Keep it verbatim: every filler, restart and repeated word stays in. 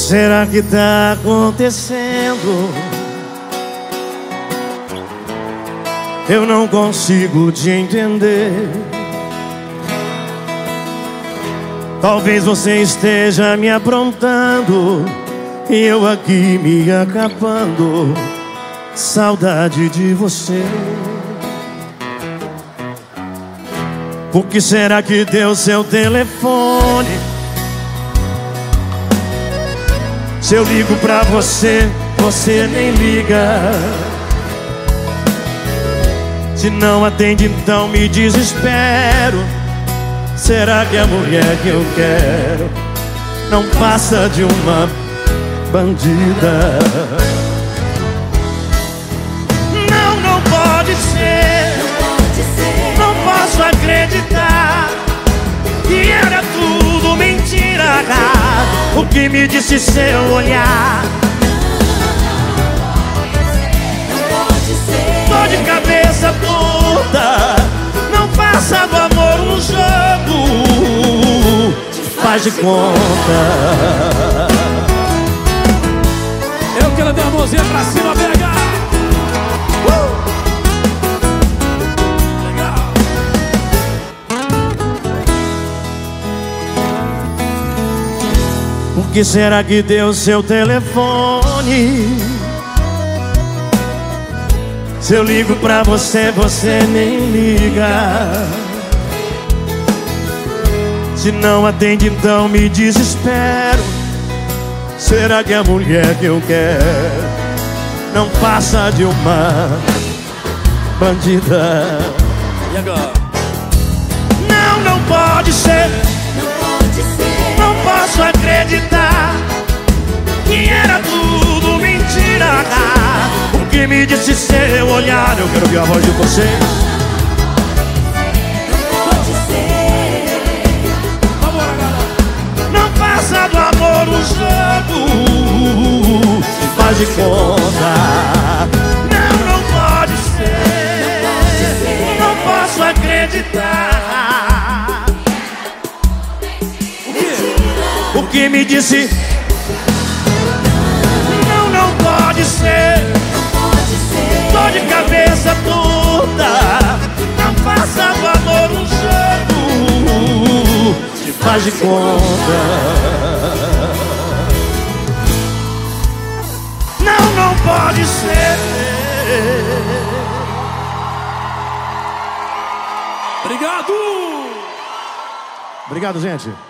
será que tá acontecendo? Eu não consigo te entender. Talvez você esteja me aprontando e eu aqui me acabando. Saudade de você. Por que será que deu seu telefone? Se eu ligo pra você, você nem liga. Se não atende, então me desespero. Será que a mulher que eu quero não passa de uma bandida? Não, não pode ser. Não posso acreditar que era tudo mentira. O que me disse seu olhar. Tô de cabeça toda. Não faça do amor um jogo. Faz de conta. Eu quero dar a mãozinha pra cima, B H. Uh! Legal. Por que será que deu seu telefone? Se eu ligo pra você, você nem liga. Se não atende, então me desespero. Será que a mulher que eu quero não passa de uma bandida? E agora? Não, não pode ser. Não posso acreditar que era tudo mentira. O que me disse seu olhar. Eu quero ouvir a voz de vocês. Não passa do amor um jogo. Faz de conta. Não, não pode ser. Não posso acreditar. O que me disse. Não, não pode ser. Tô de cabeça toda. Não faça do amor um jogo. Se faz de conta. Não, não pode ser. Obrigado. Obrigado, gente.